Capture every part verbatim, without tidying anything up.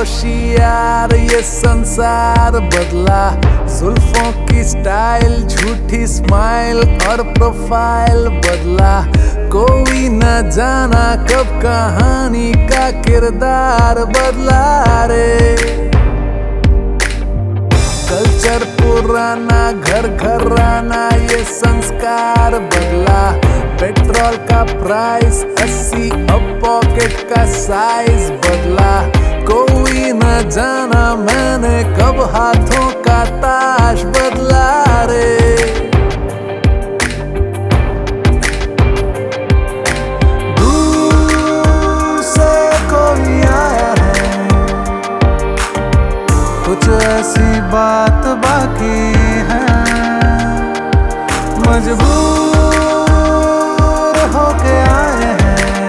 होशियार ये संसार बदला। जुल्फों की स्टाइल, झूठी स्माइल और प्रोफाइल बदला। कोई न जाना कब कहानी का किरदार बदला रे। कल्चर पुराना, घर घराना ये संस्कार बदला। पेट्रोल का प्राइस अस्सी, अब पॉकेट का साइज बदला। कोई न जाना मैंने कब हाथों का ताश बदला रे। दूर से कोई आया है, कुछ ऐसी बात बाकी है। मजबूर होके आए हैं,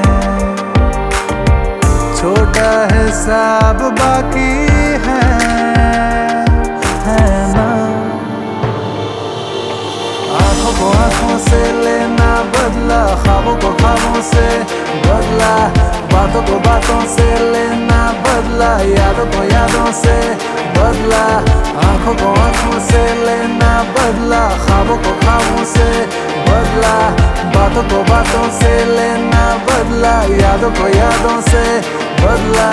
छोटा हिसाब बाकी है, है ना। आंखों को आंखों से लेना बदला, ख्वाबों को ख्वाबों से बदला। बातों को बातों से लेना बदला, यादों को यादों से बदला। आंखों को आंखों से लेना बदला, ख्वाबों को ख्वाबों से बदला। बातों को बातों से लेना बदला, यादों को यादों से बदला।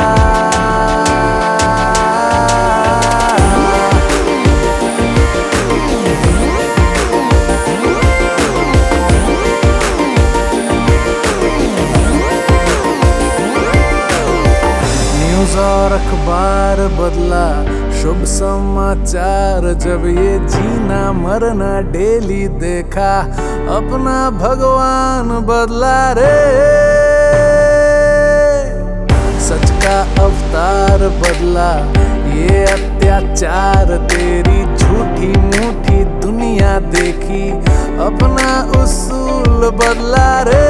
न्यूज़ और अखबार बदला, शुभ समाचार जब ये जीना मरना डेली देखा। अपना भगवान बदला रे। सच का अवतार बदला, ये अत्याचार तेरी झूठी मूठी दुनिया देखी। अपना उसूल बदला रे।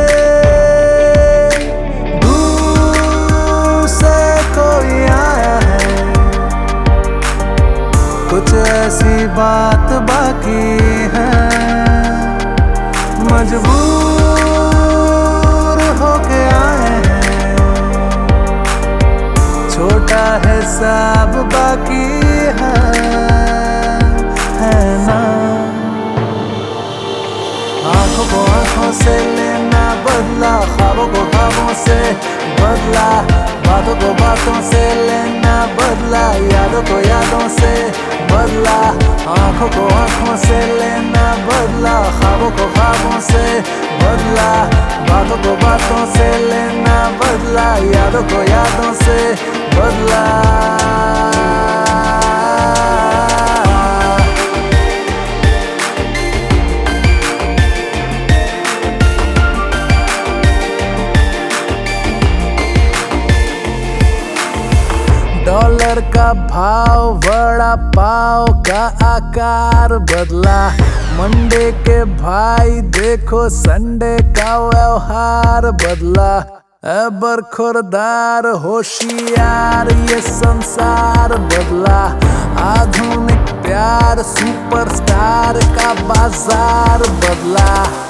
दूर से कोई आया है, कुछ ऐसी बात बाकी है। मजबूर होके आए हैं, छोटा हिसाब बाकी है, है ना। आंखों को आंखों से लेना बदला, ख्वाबों को ख्वाबों से बदला। बातों को बातों से लेना बदला, यादों को यादों से बदला। आंखों को आंखों से लेना बदला, ख्वाबों को ख्वाबों से बदला। बातों को बातों से लेना बदला, यादों को यादों से बदला। डॉलर का भाव, वड़ा पाव का आकार बदला। मंडे के भाई देखो संडे का व्यवहार बदला। अबर खुरदार होशियार ये संसार बदला। आधुनिक प्यार सुपरस्टार का बाजार बदला।